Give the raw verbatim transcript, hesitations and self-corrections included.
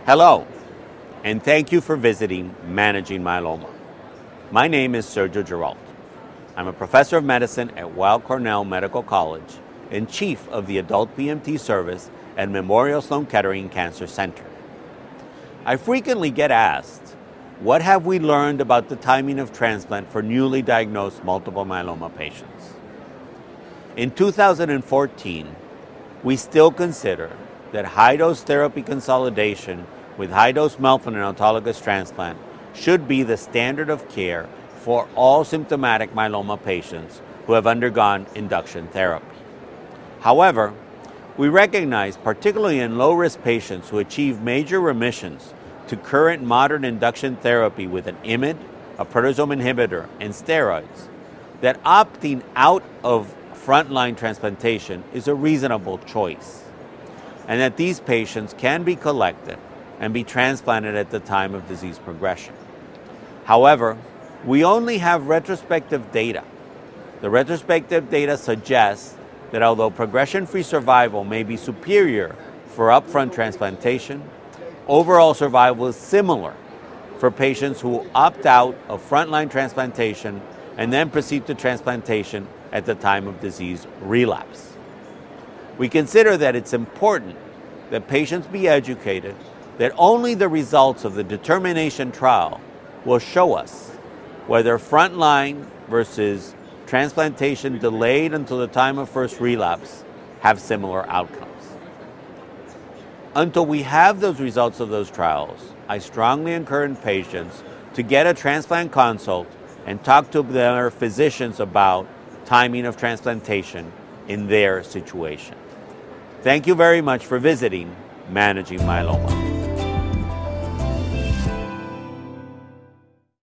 Hello, and thank you for visiting Managing Myeloma. My name is Sergio Giralt. I'm a professor of medicine at Weill Cornell Medical College and chief of the Adult P M T Service at Memorial Sloan Kettering Cancer Center. I frequently get asked, what have we learned about the timing of transplant for newly diagnosed multiple myeloma patients? In two thousand fourteen, we still consider that high-dose therapy consolidation with high-dose melphalan autologous transplant should be the standard of care for all symptomatic myeloma patients who have undergone induction therapy. However, we recognize, particularly in low-risk patients who achieve major remissions to current modern induction therapy with an I M I D, a proteasome inhibitor, and steroids, that opting out of frontline transplantation is a reasonable choice, and that these patients can be collected and be transplanted at the time of disease progression. However, we only have retrospective data. The retrospective data suggests that although progression-free survival may be superior for upfront transplantation, overall survival is similar for patients who opt out of frontline transplantation and then proceed to transplantation at the time of disease relapse. We consider that it's important that patients be educated that only the results of the determination trial will show us whether frontline versus transplantation delayed until the time of first relapse have similar outcomes. Until we have those results of those trials, I strongly encourage patients to get a transplant consult and talk to their physicians about timing of transplantation in their situation. Thank you very much for visiting Managing Myeloma.